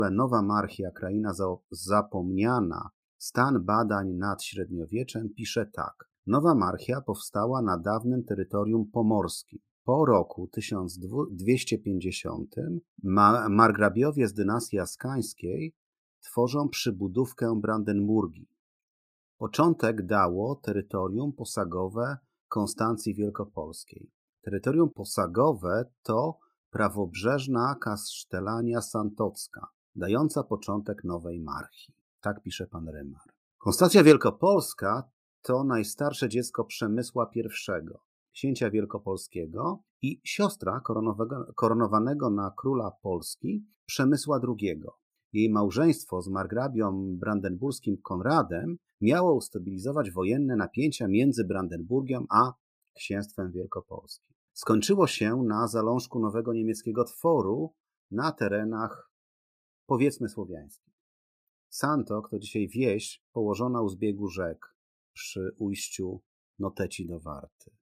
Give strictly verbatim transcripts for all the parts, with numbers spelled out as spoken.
Nowa Marchia, kraina zapomniana, stan badań nad średniowieczem pisze tak. Nowa Marchia powstała na dawnym terytorium pomorskim. Po roku tysiąc dwieście pięćdziesiątym ma margrabiowie z dynastii askańskiej tworzą przybudówkę Brandenburgii. Początek dało terytorium posagowe Konstancji Wielkopolskiej. Terytorium posagowe to prawobrzeżna kasztelania santocka, dająca początek nowej marchii. Tak pisze pan Rymar. Konstancja Wielkopolska to najstarsze dziecko Przemysła I, księcia wielkopolskiego i siostra koronowanego na króla Polski Przemysła drugiego. Jej małżeństwo z margrabią brandenburskim Konradem miało ustabilizować wojenne napięcia między Brandenburgią a księstwem wielkopolskim. Skończyło się na zalążku nowego niemieckiego tworu na terenach, powiedzmy, słowiańskich. Santok to dzisiaj wieś położona u zbiegu rzek przy ujściu Noteci do Warty.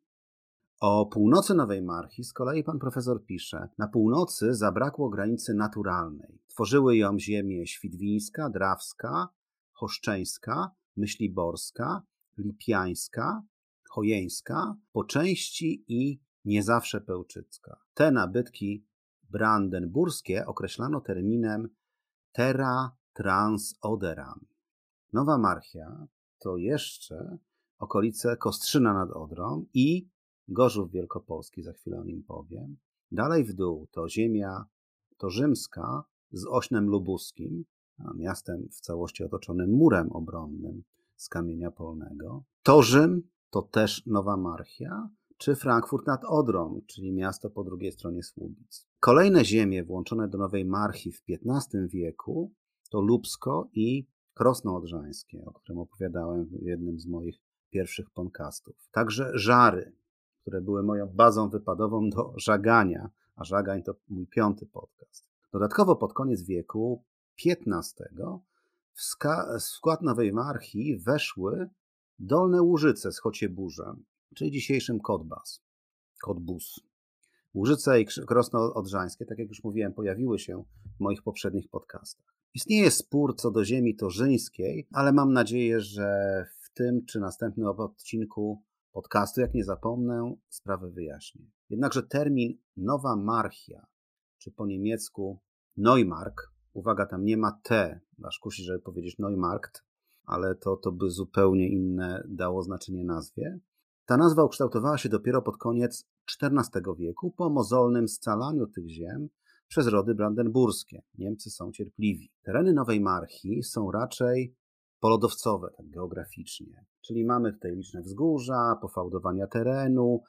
O północy Nowej Marchii z kolei pan profesor pisze: na północy zabrakło granicy naturalnej. Tworzyły ją ziemie świdwińska, drawska, choszczeńska, myśliborska, lipiańska, chojeńska, po części i nie zawsze pełczycka. Te nabytki brandenburskie określano terminem terra trans oderam. Nowa Marchia to jeszcze okolice Kostrzyna nad Odrą i Gorzów Wielkopolski, za chwilę o nim powiem. Dalej w dół to ziemia to rzymska z Ośnem Lubuskim, miastem w całości otoczonym murem obronnym z kamienia polnego. Torzym to też Nowa Marchia, czy Frankfurt nad Odrą, czyli miasto po drugiej stronie Słubic. Kolejne ziemie włączone do Nowej Marchii w piętnastym wieku to Lubsko i Krosno Odrzańskie, o którym opowiadałem w jednym z moich pierwszych podcastów. Także Żary, które były moją bazą wypadową do żagania, a żagań to mój piąty podcast. Dodatkowo pod koniec wieku piętnastego w skład Nowej Marchii weszły Dolne Łużyce z Chocieburzem, czyli dzisiejszym Kotbas, Kotbus. Łużyce i Krosno Odrzańskie, tak jak już mówiłem, pojawiły się w moich poprzednich podcastach. Istnieje spór co do ziemi torzyńskiej, ale mam nadzieję, że w tym czy następnym odcinku podcastu, jak nie zapomnę, sprawę wyjaśnię. Jednakże termin Nowa Marchia, czy po niemiecku Neumark, uwaga, tam nie ma T, aż kusi, żeby powiedzieć Neumarkt, ale to, to by zupełnie inne dało znaczenie nazwie. Ta nazwa ukształtowała się dopiero pod koniec czternastego wieku po mozolnym scalaniu tych ziem przez rody brandenburskie. Niemcy są cierpliwi. Tereny Nowej Marchii są raczej polodowcowe, tak geograficznie. Czyli mamy tutaj liczne wzgórza, pofałdowania terenu,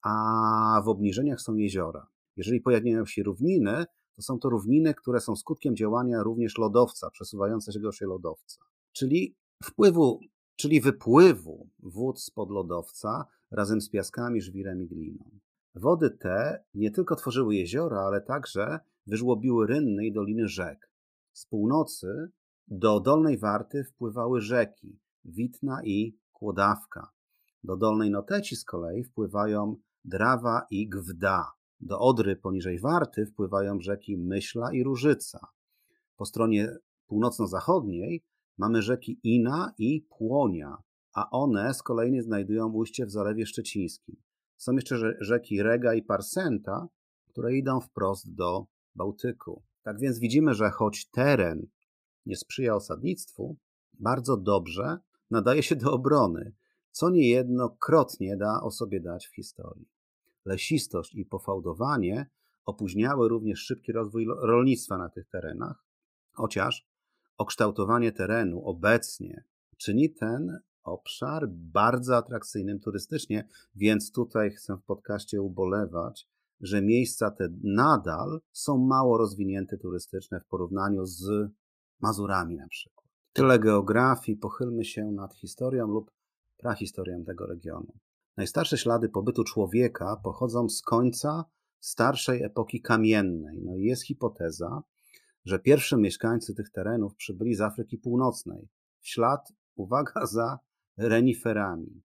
a w obniżeniach są jeziora. Jeżeli pojawiają się równiny, to są to równiny, które są skutkiem działania również lodowca, przesuwającego się lodowca. Czyli wpływu, czyli wypływu wód spod lodowca razem z piaskami, żwirem i gliną. Wody te nie tylko tworzyły jeziora, ale także wyżłobiły rynny i doliny rzek. Z północy do Dolnej Warty wpływały rzeki Witna i Kłodawka. Do Dolnej Noteci z kolei wpływają Drawa i Gwda. Do Odry poniżej Warty wpływają rzeki Myśla i Różyca. Po stronie północno-zachodniej mamy rzeki Ina i Płonia, a one z kolei znajdują ujście w Zalewie Szczecińskim. Są jeszcze rzeki Rega i Parsenta, które idą wprost do Bałtyku. Tak więc widzimy, że choć teren nie sprzyja osadnictwu, bardzo dobrze nadaje się do obrony, co niejednokrotnie da o sobie dać w historii. Lesistość i pofałdowanie opóźniały również szybki rozwój rolnictwa na tych terenach, chociaż okształtowanie terenu obecnie czyni ten obszar bardzo atrakcyjnym turystycznie, więc tutaj chcę w podcaście ubolewać, że miejsca te nadal są mało rozwinięte turystycznie w porównaniu z Mazurami na przykład. Tyle geografii, pochylmy się nad historią lub prahistorią tego regionu. Najstarsze ślady pobytu człowieka pochodzą z końca starszej epoki kamiennej. No i jest hipoteza, że pierwsi mieszkańcy tych terenów przybyli z Afryki Północnej, w ślad, uwaga, za reniferami.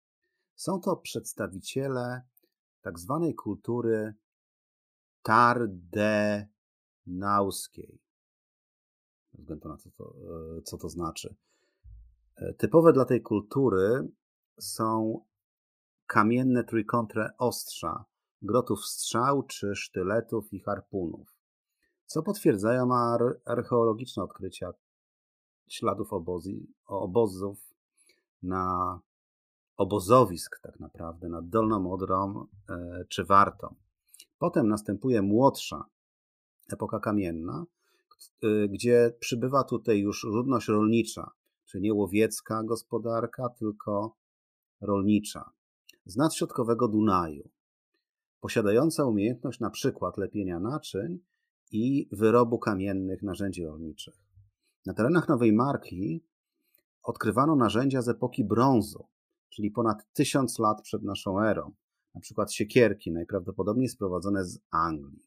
Są to przedstawiciele tak zwanej kultury tardenauskiej. względu na to, to, co to znaczy. Typowe dla tej kultury są kamienne trójkątne ostrza, grotów strzał czy sztyletów i harpunów, co potwierdzają ar- archeologiczne odkrycia śladów obozy, obozów na obozowisk tak naprawdę nad Dolną Odrą e, czy Wartą. Potem następuje młodsza epoka kamienna, e, gdzie przybywa tutaj już ludność rolnicza, czyli nie łowiecka gospodarka, tylko rolnicza, z nadśrodkowego Dunaju, posiadająca umiejętność na przykład lepienia naczyń i wyrobu kamiennych narzędzi rolniczych. Na terenach Nowej Marki odkrywano narzędzia z epoki brązu, czyli ponad tysiąc lat przed naszą erą, na przykład siekierki, najprawdopodobniej sprowadzone z Anglii.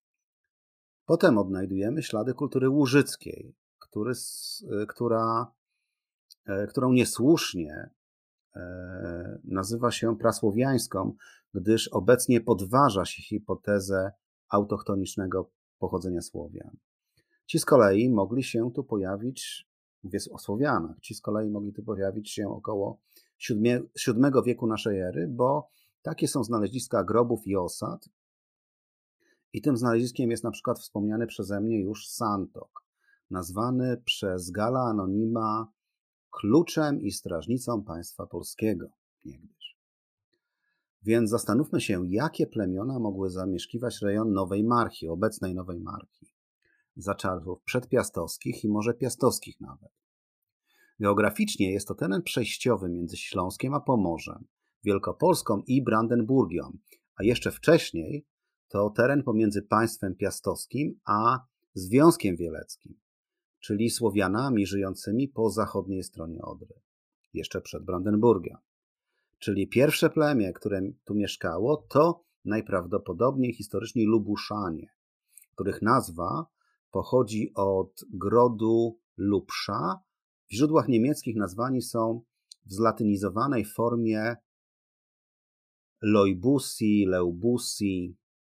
Potem odnajdujemy ślady kultury łużyckiej, który, która, którą niesłusznie nazywa się prasłowiańską, gdyż obecnie podważa się hipotezę autochtonicznego pochodzenia Słowian. Ci z kolei mogli się tu pojawić, mówię o Słowianach, ci z kolei mogli tu pojawić się około siódmego wieku naszej ery, bo takie są znaleziska grobów i osad. I tym znaleziskiem jest na przykład wspomniany przeze mnie już Santok, nazwany przez Gala Anonima kluczem i strażnicą państwa polskiego niegdyś. Więc zastanówmy się, jakie plemiona mogły zamieszkiwać rejon Nowej Marchi, obecnej Nowej Marchi, za czasów przedpiastowskich i może piastowskich nawet. Geograficznie jest to teren przejściowy między Śląskiem a Pomorzem, Wielkopolską i Brandenburgią, a jeszcze wcześniej to teren pomiędzy państwem piastowskim a Związkiem Wieleckim, czyli Słowianami żyjącymi po zachodniej stronie Odry, jeszcze przed Brandenburgiem. Czyli pierwsze plemię, które tu mieszkało, to najprawdopodobniej historyczni Lubuszanie, których nazwa pochodzi od grodu Lubsza. W źródłach niemieckich nazwani są w zlatynizowanej formie Loibusi, Leubusi.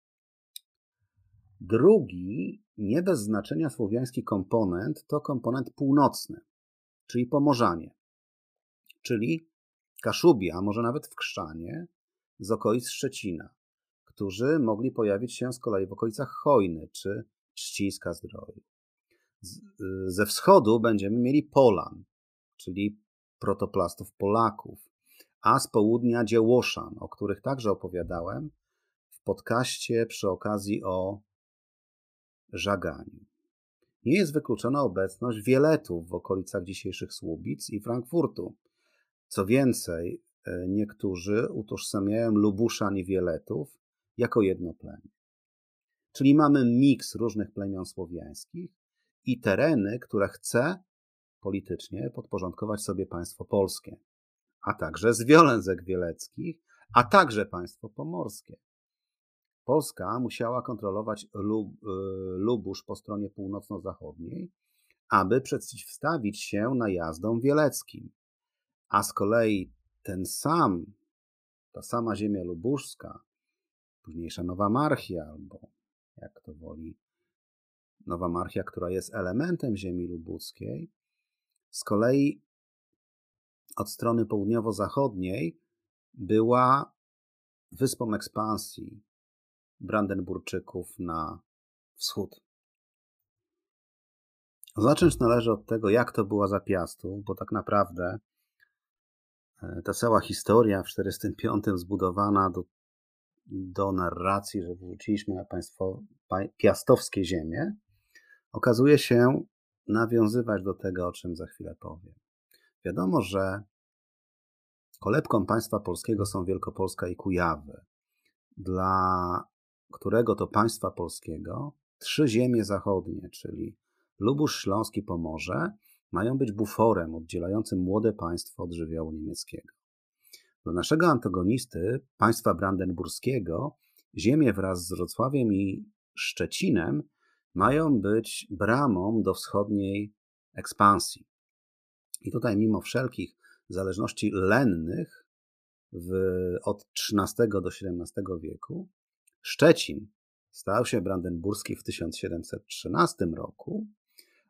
Drugi, nie bez znaczenia słowiański komponent, to komponent północny, czyli Pomorzanie, czyli Kaszubia, a może nawet w Krzanie, z okolic Szczecina, którzy mogli pojawić się z kolei w okolicach Chojny czy Trzcińska-Zdroju. Ze wschodu będziemy mieli Polan, czyli protoplastów Polaków, a z południa Dziełoszan, o których także opowiadałem w podcaście przy okazji o żaganiu. Nie jest wykluczona obecność Wieletów w okolicach dzisiejszych Słubic i Frankfurtu. Co więcej, niektórzy utożsamiają Lubuszan i Wieletów jako jedno plemię. Czyli mamy miks różnych plemion słowiańskich i tereny, które chce politycznie podporządkować sobie państwo polskie, a także związek wieleckich, a także państwo pomorskie. Polska musiała kontrolować Lub, Lubusz po stronie północno-zachodniej, aby przeciwstawić się najazdom wieleckim. A z kolei ten sam, ta sama ziemia lubuszska, późniejsza Nowa Marchia, albo jak to woli, Nowa Marchia, która jest elementem ziemi lubuckiej, z kolei od strony południowo-zachodniej była wyspą ekspansji Brandenburczyków na wschód. Zacząć należy od tego, jak to było za Piastów, bo tak naprawdę ta cała historia w czterdziestym piątym zbudowana do, do narracji, że wróciliśmy na państwo piastowskie ziemie, okazuje się nawiązywać do tego, o czym za chwilę powiem. Wiadomo, że kolebką państwa polskiego są Wielkopolska i Kujawy, dla którego to państwa polskiego trzy ziemie zachodnie, czyli Lubusz, Śląsk i Pomorze, mają być buforem oddzielającym młode państwo od żywiołu niemieckiego. Dla naszego antagonisty, państwa brandenburskiego, ziemie wraz z Wrocławiem i Szczecinem mają być bramą do wschodniej ekspansji. I tutaj mimo wszelkich zależności lennych w, od trzynastego do siedemnastego wieku, Szczecin stał się brandenburski w tysiąc siedemset trzynastym roku,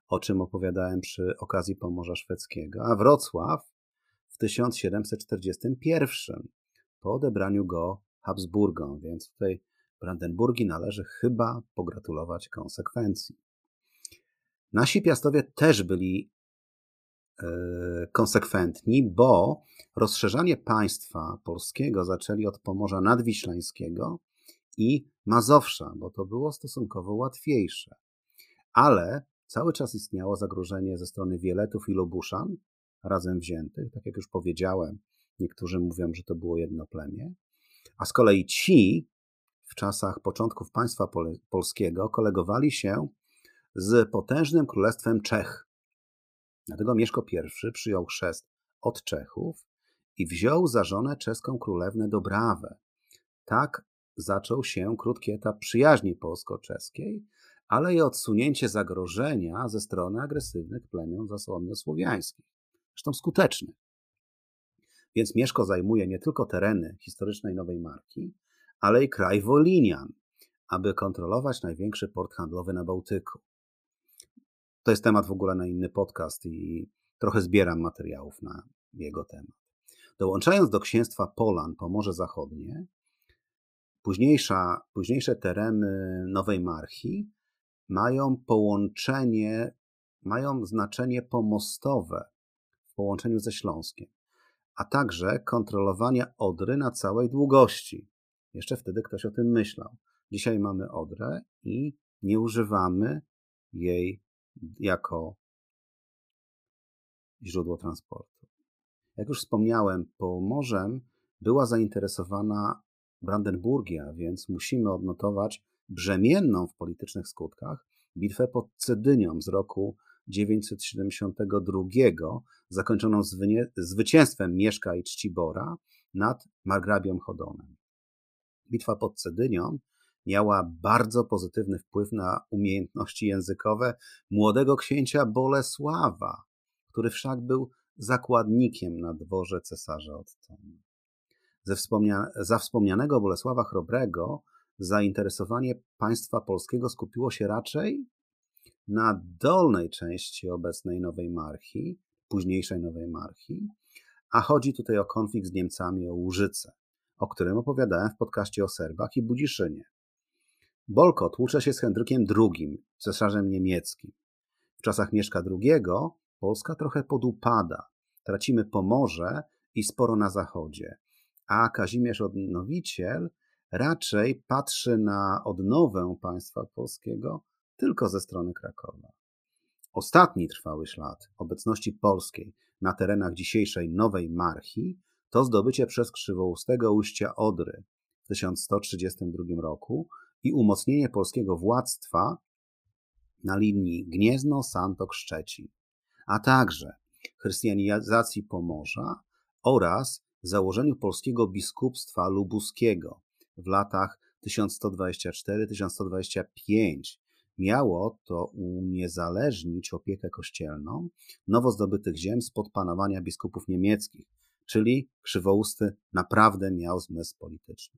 o czym opowiadałem przy okazji Pomorza Szwedzkiego, a Wrocław w tysiąc siedemset czterdziestym pierwszym po odebraniu go Habsburgom, więc tutaj Brandenburgii należy chyba pogratulować konsekwencji. Nasi Piastowie też byli e, konsekwentni, bo rozszerzanie państwa polskiego zaczęli od Pomorza Nadwiślańskiego i Mazowsza, bo to było stosunkowo łatwiejsze. Ale cały czas istniało zagrożenie ze strony Wieletów i Lubuszan razem wziętych. Tak jak już powiedziałem, niektórzy mówią, że to było jedno plemię. A z kolei ci w czasach początków państwa pol- polskiego kolegowali się z potężnym królestwem Czech. Dlatego Mieszko I przyjął chrzest od Czechów i wziął za żonę czeską królewnę Dobrawę. Tak zaczął się krótki etap przyjaźni polsko-czeskiej, ale i odsunięcie zagrożenia ze strony agresywnych plemion zachodniosłowiańskich. Zresztą skuteczny. Więc Mieszko zajmuje nie tylko tereny historycznej Nowej Marki, ale i kraj Wolinian, aby kontrolować największy port handlowy na Bałtyku. To jest temat w ogóle na inny podcast i trochę zbieram materiałów na jego temat. Dołączając do księstwa Polan Pomorze Zachodnie, późniejsza, późniejsze tereny Nowej Marchi mają połączenie, mają znaczenie pomostowe w połączeniu ze Śląskiem, a także kontrolowania Odry na całej długości. Jeszcze wtedy ktoś o tym myślał. Dzisiaj mamy Odrę i nie używamy jej jako źródło transportu. Jak już wspomniałem, Pomorzem była zainteresowana Brandenburgia, więc musimy odnotować brzemienną w politycznych skutkach bitwę pod Cedynią z roku dziewięćset siedemdziesiątego drugiego, zakończoną zwynie- zwycięstwem Mieszka i Czcibora nad margrabią Chodonem. Bitwa pod Cedynią miała bardzo pozytywny wpływ na umiejętności językowe młodego księcia Bolesława, który wszak był zakładnikiem na dworze cesarza Ottona. Ze wspomnia- za wspomnianego Bolesława Chrobrego zainteresowanie państwa polskiego skupiło się raczej na dolnej części obecnej Nowej Marchi, późniejszej Nowej Marchi, a chodzi tutaj o konflikt z Niemcami o Łużyce, o którym opowiadałem w podcaście o Serbach i Budziszynie. Bolko tłucze się z Henrykiem drugim, cesarzem niemieckim. W czasach Mieszka drugiego Polska trochę podupada. Tracimy Pomorze i sporo na zachodzie, a Kazimierz Odnowiciel raczej patrzy na odnowę państwa polskiego tylko ze strony Krakowa. Ostatni trwały ślad obecności polskiej na terenach dzisiejszej Nowej Marchi to zdobycie przez Krzywoustego ujścia Odry w tysiąc sto trzydziestym drugim roku i umocnienie polskiego władztwa na linii Gniezno-Santok-Szczecin, a także chrystianizacji Pomorza oraz założeniu polskiego biskupstwa lubuskiego w latach tysiąc sto dwadzieścia cztery do tysiąc sto dwadzieścia pięć. Miało to uniezależnić opiekę kościelną nowo zdobytych ziem spod panowania biskupów niemieckich, czyli Krzywousty naprawdę miał zmysł polityczny.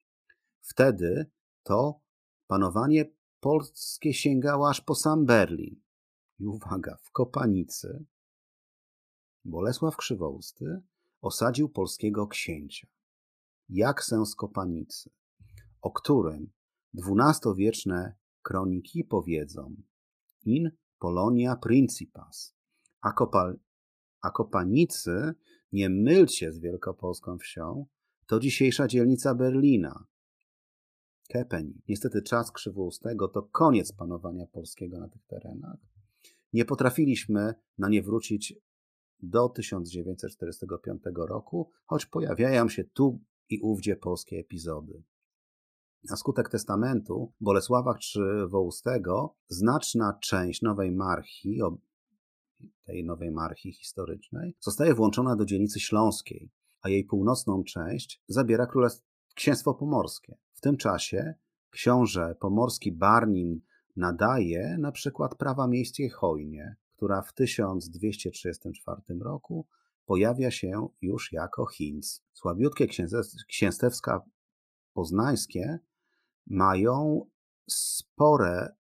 Wtedy to panowanie polskie sięgało aż po sam Berlin. I uwaga, w Kopanicy Bolesław Krzywousty osadził polskiego księcia, Jaksę z Kopanicy, o którym dwunastowieczne kroniki powiedzą in Polonia principas, a, Kopal, a Kopanicy nie mylcie z wielkopolską wsią, to dzisiejsza dzielnica Berlina. Kepeni. Niestety czas Krzywoustego to koniec panowania polskiego na tych terenach. Nie potrafiliśmy na nie wrócić do tysiąc dziewięćset czterdziestego piątego roku, choć pojawiają się tu i ówdzie polskie epizody. Na skutek testamentu Bolesława Krzywoustego znaczna część Nowej Marchi, tej Nowej Marchi historycznej, zostaje włączona do dzielnicy śląskiej, a jej północną część zabiera Królestwo Księstwo Pomorskie. W tym czasie książę pomorski Barnim nadaje na przykład prawa miejskie Chojnie, która w tysiąc dwieście trzydziestym czwartym roku pojawia się już jako Hinz. Słabiutkie księstewska poznańskie mają spore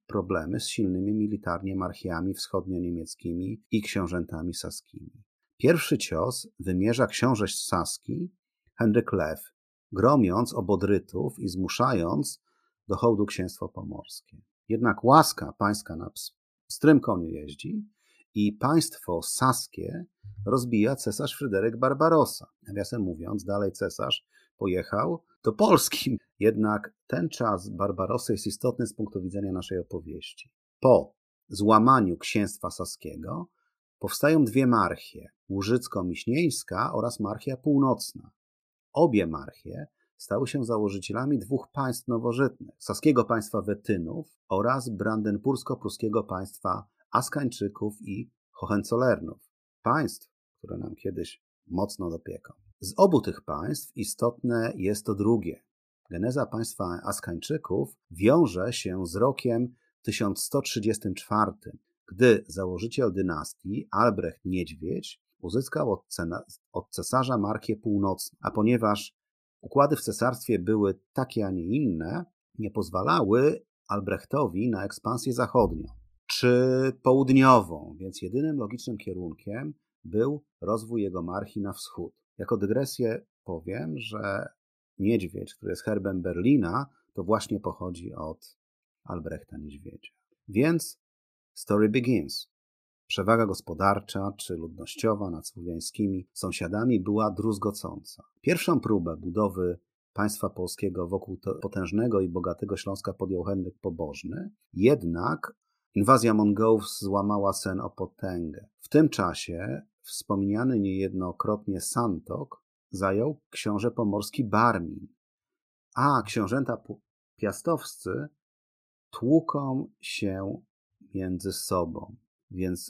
problemy z silnymi militarnie marchiami wschodnio-niemieckimi i książętami saskimi. Pierwszy cios wymierza książę z Saski, Henryk Lew, gromiąc obodrytów i zmuszając do hołdu księstwo pomorskie. Jednak łaska pańska na pstrym koniu jeździ i państwo saskie rozbija cesarz Fryderyk Barbarossa. Nawiasem mówiąc, dalej cesarz pojechał do Polski. Jednak ten czas Barbarossa jest istotny z punktu widzenia naszej opowieści. Po złamaniu księstwa saskiego powstają dwie marchie, łużycko-miśnieńska oraz marchia północna. Obie marchie stały się założycielami dwóch państw nowożytnych, saskiego państwa Wetynów oraz brandenbursko-pruskiego państwa Askańczyków i Hohenzollernów, państw, które nam kiedyś mocno dopieką. Z obu tych państw istotne jest to drugie. Geneza państwa Askańczyków wiąże się z rokiem tysiąc sto trzydziestym czwartym, gdy założyciel dynastii Albrecht Niedźwiedź uzyskał od, cena, od cesarza marchię północną, a ponieważ układy w cesarstwie były takie, a nie inne, nie pozwalały Albrechtowi na ekspansję zachodnią czy południową, więc jedynym logicznym kierunkiem był rozwój jego marchii na wschód. Jako dygresję powiem, że Niedźwiedź, który jest herbem Berlina, to właśnie pochodzi od Albrechta Niedźwiedzia. Więc story begins. Przewaga gospodarcza czy ludnościowa nad słowiańskimi sąsiadami była druzgocąca. Pierwszą próbę budowy państwa polskiego wokół potężnego i bogatego Śląska podjął Henryk Pobożny, jednak inwazja Mongołów złamała sen o potęgę. W tym czasie wspomniany niejednokrotnie Santok zajął książę pomorski Barmin, a książęta piastowscy tłuką się między sobą, więc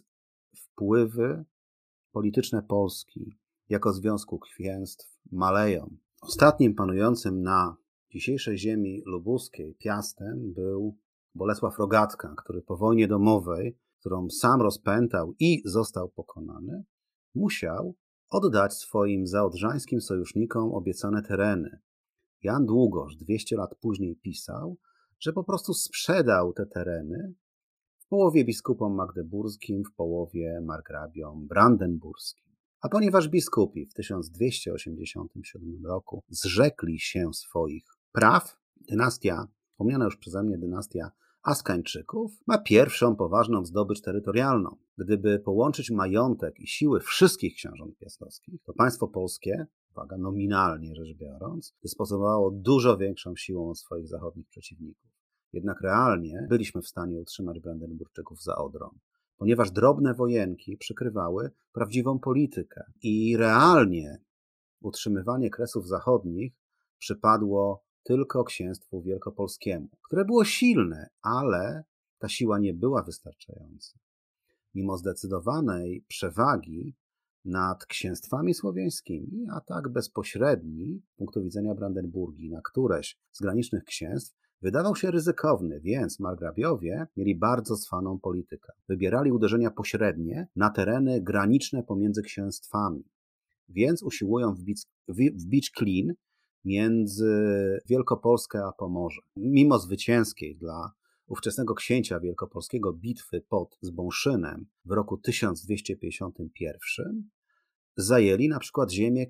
wpływy polityczne Polski jako Związku Księstw maleją. Ostatnim panującym na dzisiejszej ziemi lubuskiej Piastem był Bolesław Rogatka, który po wojnie domowej, którą sam rozpętał i został pokonany, musiał oddać swoim zaodrzańskim sojusznikom obiecane tereny. Jan Długosz dwieście lat później pisał, że po prostu sprzedał te tereny w połowie biskupom magdeburskim, w połowie margrabiom brandenburskim. A ponieważ biskupi w tysiąc dwieście osiemdziesiątym siódmym roku zrzekli się swoich praw, dynastia, wspomniana już przeze mnie dynastia Askańczyków, ma pierwszą poważną zdobycz terytorialną. Gdyby połączyć majątek i siły wszystkich książąt piastowskich, to państwo polskie, uwaga, nominalnie rzecz biorąc, dysponowało dużo większą siłą od swoich zachodnich przeciwników. Jednak realnie byliśmy w stanie utrzymać Brandenburczyków za Odrą, ponieważ drobne wojenki przykrywały prawdziwą politykę i realnie utrzymywanie Kresów Zachodnich przypadło tylko księstwu wielkopolskiemu, które było silne, ale ta siła nie była wystarczająca. Mimo zdecydowanej przewagi nad księstwami słowiańskimi, a tak bezpośredni z punktu widzenia Brandenburgii na któreś z granicznych księstw, wydawał się ryzykowny, więc margrabiowie mieli bardzo cwaną politykę. Wybierali uderzenia pośrednie na tereny graniczne pomiędzy księstwami, więc usiłują wbić, wbić klin między Wielkopolskę a Pomorze. Mimo zwycięskiej dla ówczesnego księcia wielkopolskiego bitwy pod Zbąszynem w roku tysiąc dwieście pięćdziesiątym pierwszym zajęli na przykład ziemię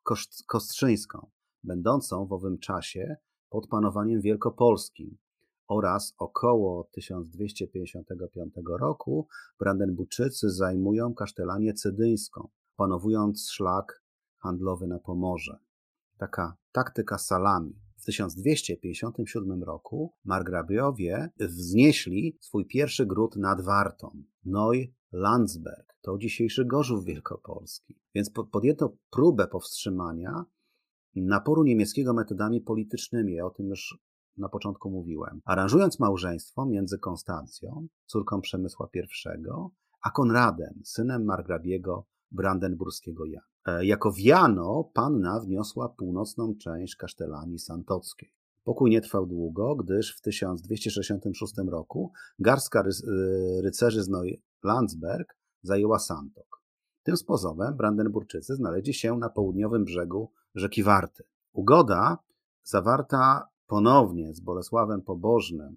kostrzyńską, będącą w owym czasie pod panowaniem wielkopolskim, oraz około tysiąc dwieście pięćdziesiątego piątego roku Brandenburczycy zajmują kasztelanię cedyjską, panowując szlak handlowy na Pomorze. Taka taktyka salami. W tysiąc dwieście pięćdziesiątym siódmym roku margrabiowie wznieśli swój pierwszy gród nad Wartą, Neu-Landsberg, to dzisiejszy Gorzów Wielkopolski. Więc podjęto próbę powstrzymania naporu niemieckiego metodami politycznymi, o tym już na początku mówiłem, aranżując małżeństwo między Konstancją, córką Przemysła pierwszego, a Konradem, synem margrabiego brandenburskiego Jana. Jako wiano panna wniosła północną część kasztelanii santockiej. Pokój nie trwał długo, gdyż w tysiąc dwieście sześćdziesiątym szóstym roku garstka ry rycerzy z Neu-Landsberg zajęła Santok. Tym sposobem Brandenburczycy znaleźli się na południowym brzegu rzeki Warty. Ugoda zawarta ponownie z Bolesławem Pobożnym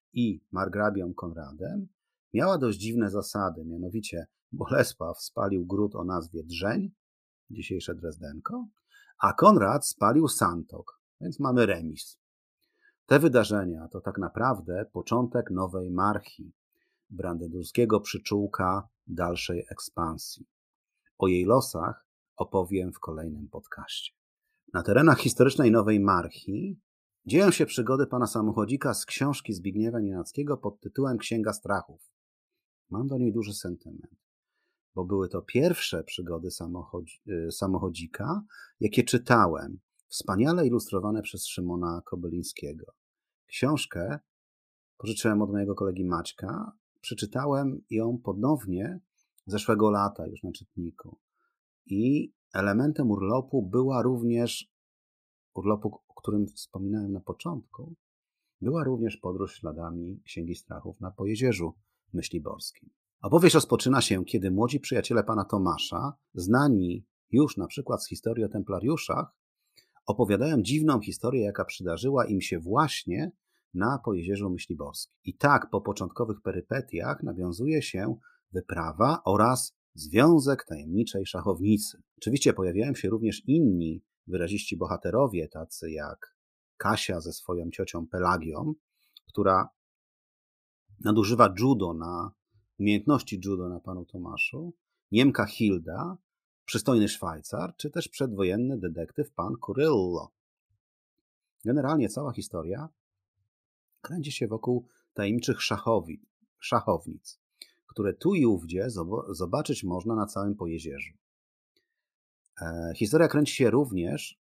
i margrabią Konradem miała dość dziwne zasady, mianowicie Bolesław spalił gród o nazwie Drzeń, dzisiejsze Drezdenko, a Konrad spalił Santok, więc mamy remis. Te wydarzenia to tak naprawdę początek nowej marchi, brandenburskiego przyczółka dalszej ekspansji. O jej losach opowiem w kolejnym podcaście. Na terenach historycznej nowej marchi dzieją się przygody pana samochodzika z książki Zbigniewa Nienackiego pod tytułem Księga Strachów. Mam do niej duży sentyment, bo były to pierwsze przygody samochodzi samochodzika, jakie czytałem, wspaniale ilustrowane przez Szymona Kobylińskiego. Książkę pożyczyłem od mojego kolegi Maćka, przeczytałem ją ponownie zeszłego lata już na czytniku. I elementem urlopu była również, urlopu, o którym wspominałem na początku, była również podróż śladami Księgi Strachów na Pojezierzu Myśliborskim. Opowieść rozpoczyna się, kiedy młodzi przyjaciele pana Tomasza, znani już na przykład z historii o templariuszach, opowiadają dziwną historię, jaka przydarzyła im się właśnie na Pojezierzu Myśliborskim. I tak po początkowych perypetiach nawiązuje się wyprawa oraz związek tajemniczej szachownicy. Oczywiście pojawiają się również inni wyraziści bohaterowie, tacy jak Kasia ze swoją ciocią Pelagią, która nadużywa judo na umiejętności judo na panu Tomaszu, Niemka Hilda, przystojny Szwajcar, czy też przedwojenny detektyw pan Kuryllo. Generalnie cała historia kręci się wokół tajemniczych szachowi, szachownic, które tu i ówdzie zobaczyć można na całym Pojezierzu. E, historia kręci się również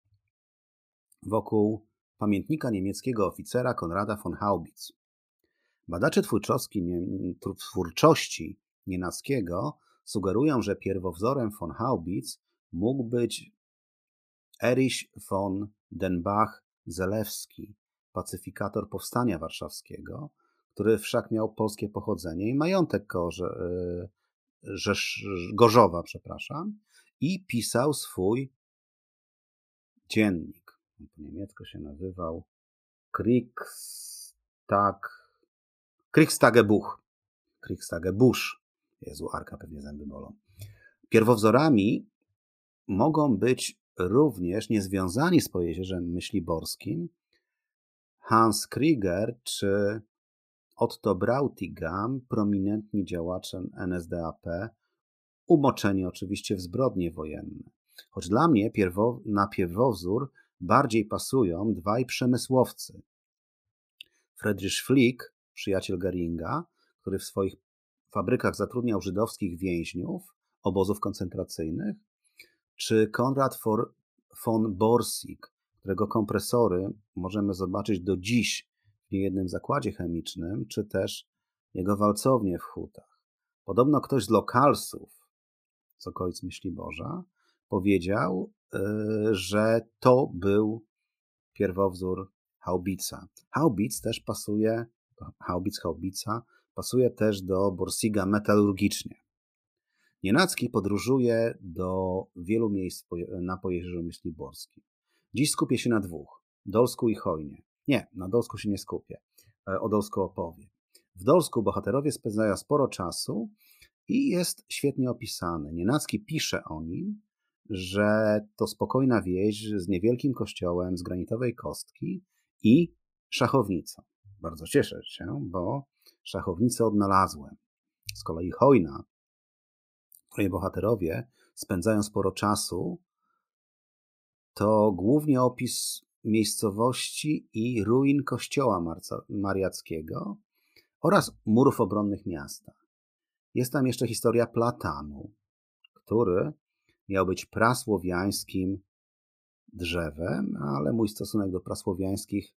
wokół pamiętnika niemieckiego oficera Konrada von Haubitz. Badacze twórczości, twórczości Nienackiego sugerują, że pierwowzorem von Haubitz mógł być Erich von den Bach-Zelewski, pacyfikator powstania warszawskiego, który wszak miał polskie pochodzenie i majątek Gorze, Rzesz, Gorzowa, przepraszam, i pisał swój dziennik. Po niemiecku się nazywał Kriegstag, Kriegstagebuch. Kriegstagebuch. Jezu, Arka, pewnie zęby bolą. Pierwowzorami mogą być również niezwiązani z Pojezierzem Myśliborskim Hans Krieger czy Otto Bräutigam, prominentni działacze N S D A P, umoczeni oczywiście w zbrodnie wojenne. Choć dla mnie pierwo, na pierwowzór bardziej pasują dwaj przemysłowcy. Friedrich Flick, przyjaciel Geringa, który w swoich fabrykach zatrudniał żydowskich więźniów obozów koncentracyjnych, czy Konrad von Borsig, którego kompresory możemy zobaczyć do dziś w niejednym zakładzie chemicznym, czy też jego walcownię w Hutach. Podobno ktoś z lokalsów z okolic Myśliborza powiedział, że to był pierwowzór Haubica. Haubitz też pasuje, Haubitz, Haubica pasuje też do Borsiga metalurgicznie. Nienacki podróżuje do wielu miejsc na Pojezierzu Myśliborskim. Dziś skupię się na dwóch, Dolsku i Chojnie. Nie, na Dolsku się nie skupię, o Dolsku opowiem. W Dolsku bohaterowie spędzają sporo czasu i jest świetnie opisany. Nienacki pisze o nim, że to spokojna wieś z niewielkim kościołem z granitowej kostki i szachownicą. Bardzo cieszę się, bo szachownicę odnalazłem. Z kolei Chojna, w której bohaterowie spędzają sporo czasu, to głównie opis miejscowości i ruin kościoła mariackiego oraz murów obronnych miasta. Jest tam jeszcze historia Platanu, który miał być prasłowiańskim drzewem, ale mój stosunek do prasłowiańskich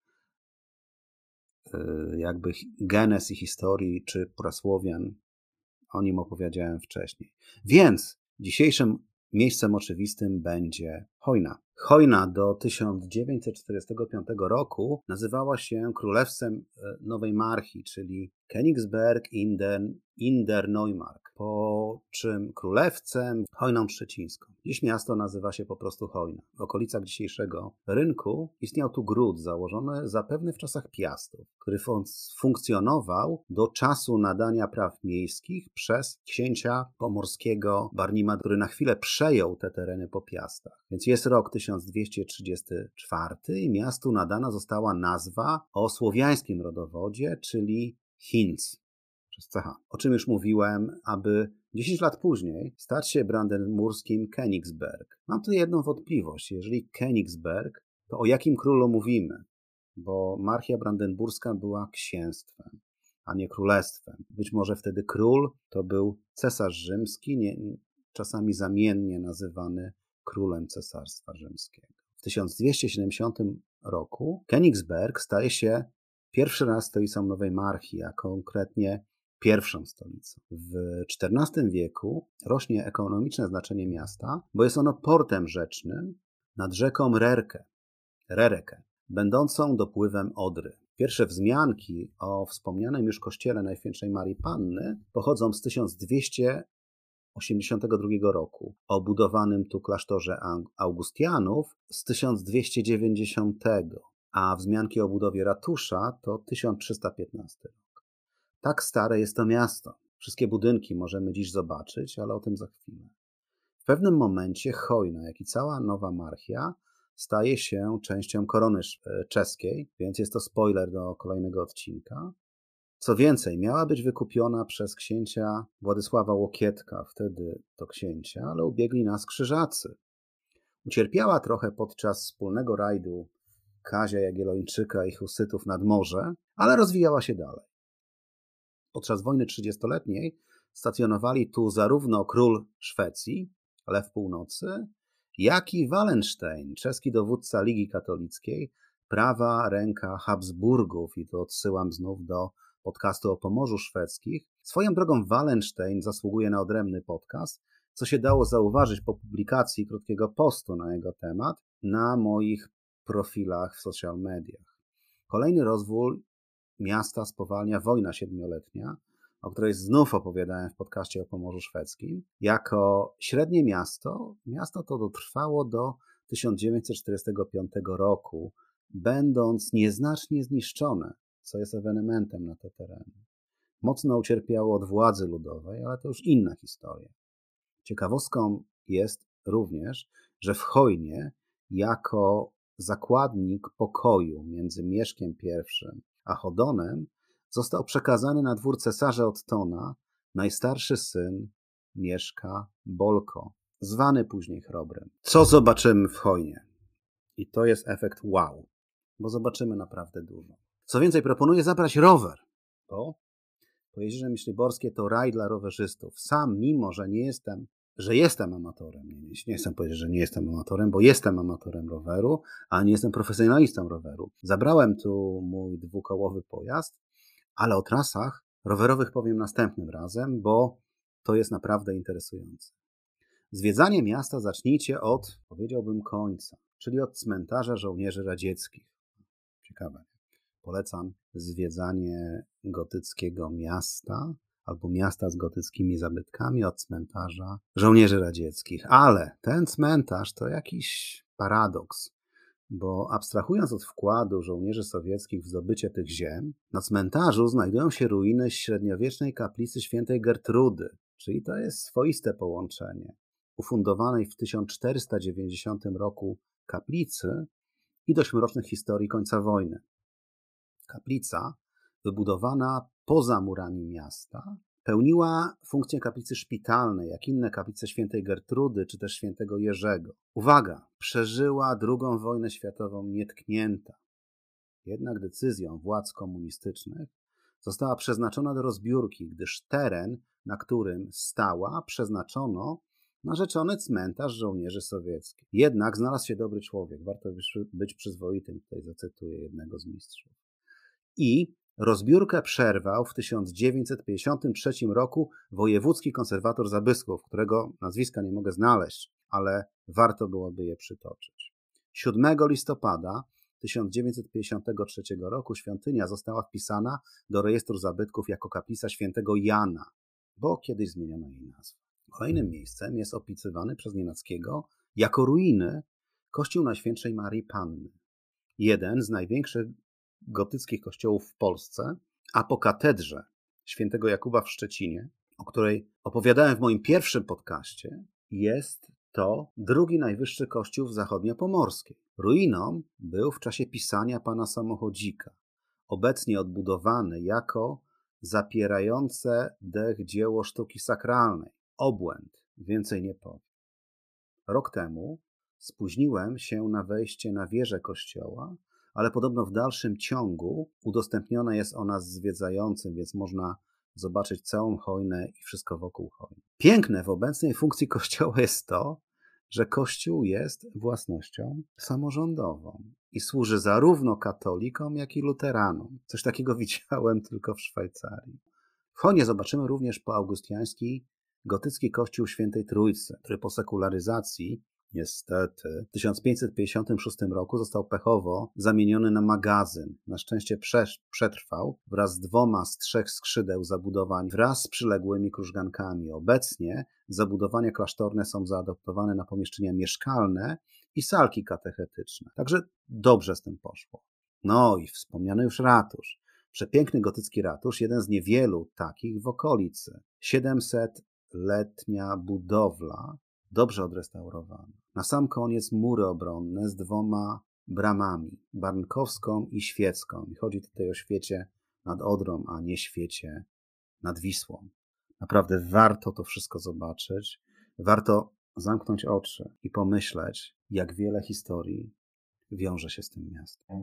jakby genes i historii, czy prasłowian, o nim opowiedziałem wcześniej. Więc dzisiejszym miejscem oczywistym będzie Chojna. Chojna do tysiąc dziewięćset czterdziestego piątego roku nazywała się Królewcem Nowej Marchi, czyli Königsberg in der, in der Neumark, po czym królewcem Chojną Szczecińską. Dziś miasto nazywa się po prostu Chojna. W okolicach dzisiejszego rynku istniał tu gród założony zapewne w czasach Piastów, który fun- funkcjonował do czasu nadania praw miejskich przez księcia pomorskiego Barnima, który na chwilę przejął te tereny po Piastach. Więc jest rok tysiąc dwieście trzydziesty czwarty i miastu nadana została nazwa o słowiańskim rodowodzie, czyli Hinz. Przez C H. O czym już mówiłem, aby dziesięć lat później stać się brandenburskim Königsberg. Mam tu jedną wątpliwość. Jeżeli Königsberg, to o jakim królu mówimy? Bo Marchia Brandenburska była księstwem, a nie królestwem. Być może wtedy król to był cesarz rzymski, nie, czasami zamiennie nazywany królem Cesarstwa Rzymskiego. W tysiąc dwieście siedemdziesiątym roku Königsberg staje się pierwszy raz stolicą nowej marchii, a konkretnie pierwszą stolicą. W czternastym wieku rośnie ekonomiczne znaczenie miasta, bo jest ono portem rzecznym nad rzeką Rerkę, Rereke, będącą dopływem Odry. Pierwsze wzmianki o wspomnianym już kościele Najświętszej Marii Panny pochodzą z tysiąc dwieście osiemdziesiątego drugiego roku, o budowanym tu klasztorze Augustianów z tysiąc dwieście dziewięćdziesiątego, a wzmianki o budowie ratusza to tysiąc trzysta piętnasty rok. Tak stare jest to miasto. Wszystkie budynki możemy dziś zobaczyć, ale o tym za chwilę. W pewnym momencie Chojna, jak i cała nowa marchia, staje się częścią korony czeskiej, więc jest to spoiler do kolejnego odcinka. Co więcej, miała być wykupiona przez księcia Władysława Łokietka, wtedy to księcia, ale ubiegli nas Krzyżacy. Ucierpiała trochę podczas wspólnego rajdu Kazia Jagiellończyka i husytów nad morze, ale rozwijała się dalej. Podczas wojny trzydziestoletniej stacjonowali tu zarówno król Szwecji, Lew Północy, jak i Wallenstein, czeski dowódca Ligi Katolickiej, prawa ręka Habsburgów, i tu odsyłam znów do podcastu o Pomorzu Szwedzkich. Swoją drogą Wallenstein zasługuje na odrębny podcast, co się dało zauważyć po publikacji krótkiego postu na jego temat na moich profilach w social mediach. Kolejny rozwój miasta spowalnia wojna siedmioletnia, o której znów opowiadałem w podcaście o Pomorzu Szwedzkim. Jako średnie miasto, miasto to dotrwało do tysiąc dziewięćset czterdziestego piątego roku, będąc nieznacznie zniszczone, co jest ewenementem na te tereny. Mocno ucierpiało od władzy ludowej, ale to już inna historia. Ciekawostką jest również, że w Chojnie jako zakładnik pokoju między Mieszkiem I a Chodonem został przekazany na dwór cesarza Ottona najstarszy syn Mieszka, Bolko, zwany później Chrobrym. Co zobaczymy w Chojnie? I to jest efekt wow, bo zobaczymy naprawdę dużo. Co więcej, proponuję zabrać rower, bo Pojezierze Myśliborskie to raj dla rowerzystów. Sam, mimo że nie jestem, że jestem amatorem, nie, nie, nie chcę powiedzieć, że nie jestem amatorem, bo jestem amatorem roweru, a nie jestem profesjonalistą roweru. Zabrałem tu mój dwukołowy pojazd, ale o trasach rowerowych powiem następnym razem, bo to jest naprawdę interesujące. Zwiedzanie miasta zacznijcie od, powiedziałbym, końca, czyli od cmentarza żołnierzy radzieckich. Ciekawe. Polecam zwiedzanie gotyckiego miasta albo miasta z gotyckimi zabytkami od cmentarza żołnierzy radzieckich. Ale ten cmentarz to jakiś paradoks, bo abstrahując od wkładu żołnierzy sowieckich w zdobycie tych ziem, na cmentarzu znajdują się ruiny średniowiecznej kaplicy świętej Gertrudy, czyli to jest swoiste połączenie ufundowanej w tysiąc czterysta dziewięćdziesiątym roku kaplicy i dość mrocznych historii końca wojny. Kaplica, wybudowana poza murami miasta, pełniła funkcję kaplicy szpitalnej, jak inne kaplice świętej Gertrudy czy też świętego Jerzego. Uwaga, przeżyła drugą wojnę światową nietknięta. Jednak decyzją władz komunistycznych została przeznaczona do rozbiórki, gdyż teren, na którym stała, przeznaczono na rzeczony cmentarz żołnierzy sowieckich. Jednak znalazł się dobry człowiek, warto być przyzwoitym, tutaj zacytuję jednego z mistrzów. I rozbiórkę przerwał w tysiąc dziewięćset pięćdziesiątym trzecim roku wojewódzki konserwator Zabysków, którego nazwiska nie mogę znaleźć, ale warto byłoby je przytoczyć. siódmego listopada tysiąc dziewięćset pięćdziesiątego trzeciego roku świątynia została wpisana do rejestru zabytków jako kaplica świętego Jana, bo kiedyś zmieniono jej nazwę. Kolejnym miejscem jest opisywany przez Nienackiego jako ruiny kościół Najświętszej Marii Panny. Jeden z największych gotyckich kościołów w Polsce, a po katedrze świętego Jakuba w Szczecinie, o której opowiadałem w moim pierwszym podcaście, jest to drugi najwyższy kościół w zachodniopomorskiej. Ruiną był w czasie pisania pana Samochodzika, obecnie odbudowany jako zapierające dech dzieło sztuki sakralnej. Obłęd, więcej nie powiem. Rok temu spóźniłem się na wejście na wieżę kościoła, ale podobno w dalszym ciągu udostępniona jest ona zwiedzającym, więc można zobaczyć całą hojnę i wszystko wokół hojny. Piękne w obecnej funkcji kościoła jest to, że kościół jest własnością samorządową i służy zarówno katolikom, jak i luteranom. Coś takiego widziałem tylko w Szwajcarii. W Hojnie zobaczymy również poaugustiański gotycki kościół Świętej Trójcy, który po sekularyzacji niestety w tysiąc pięćset pięćdziesiątym szóstym roku został pechowo zamieniony na magazyn. Na szczęście przetrwał wraz z dwoma z trzech skrzydeł zabudowań wraz z przyległymi krużgankami. Obecnie zabudowania klasztorne są zaadoptowane na pomieszczenia mieszkalne i salki katechetyczne. Także dobrze z tym poszło. No i wspomniany już ratusz. Przepiękny gotycki ratusz, jeden z niewielu takich w okolicy. siedemsetletnia budowla, dobrze odrestaurowana. Na sam koniec mury obronne z dwoma bramami, barnkowską i świecką. I chodzi tutaj o świecie nad Odrą, a nie świecie nad Wisłą. Naprawdę warto to wszystko zobaczyć. Warto zamknąć oczy i pomyśleć, jak wiele historii wiąże się z tym miastem.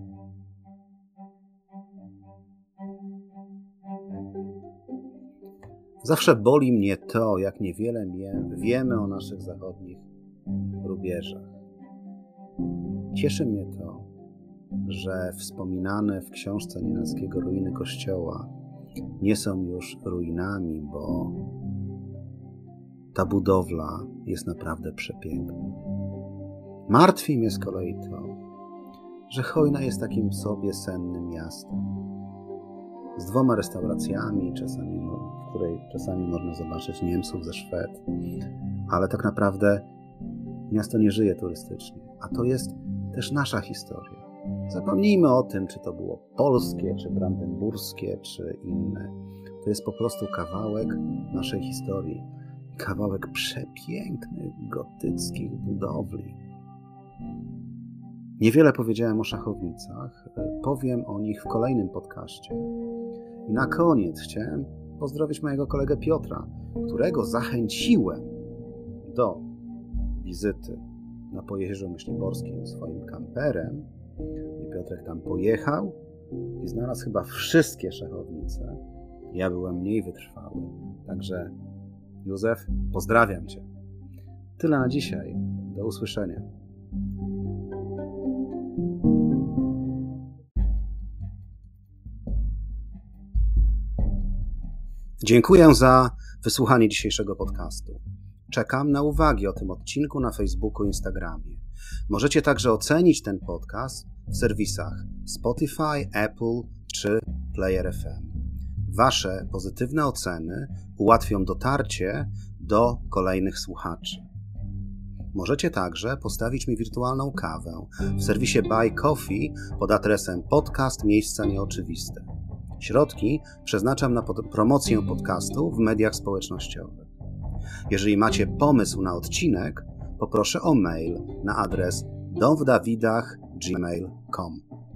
Zawsze boli mnie to, jak niewiele wiemy o naszych zachodnich rubieżach. Cieszy mnie to, że wspominane w książce Nienackiego ruiny kościoła nie są już ruinami, bo ta budowla jest naprawdę przepiękna. Martwi mnie z kolei to, że Hojna jest takim sobie sennym miastem. Z dwoma restauracjami, czasami, w której czasami można zobaczyć Niemców ze Szwed, ale tak naprawdę miasto nie żyje turystycznie, a to jest też nasza historia. Zapomnijmy o tym, czy to było polskie, czy brandenburskie, czy inne. To jest po prostu kawałek naszej historii. Kawałek przepięknych, gotyckich budowli. Niewiele powiedziałem o szachownicach. Powiem o nich w kolejnym podcaście. I na koniec chciałem pozdrowić mojego kolegę Piotra, którego zachęciłem do wizyty na Pojezierzu Myśliborskim swoim kamperem. I Piotrek tam pojechał i znalazł chyba wszystkie szachownice. Ja byłem mniej wytrwały. Także Józef, pozdrawiam Cię. Tyle na dzisiaj. Do usłyszenia. Dziękuję za wysłuchanie dzisiejszego podcastu. Czekam na uwagi o tym odcinku na Facebooku i Instagramie. Możecie także ocenić ten podcast w serwisach Spotify, Apple czy Player F M. Wasze pozytywne oceny ułatwią dotarcie do kolejnych słuchaczy. Możecie także postawić mi wirtualną kawę w serwisie Buy Coffee pod adresem podcast Miejsca Nieoczywiste. Środki przeznaczam na pod- promocję podcastu w mediach społecznościowych. Jeżeli macie pomysł na odcinek, poproszę o mail na adres dom w dawidach kropka gmail kropka com.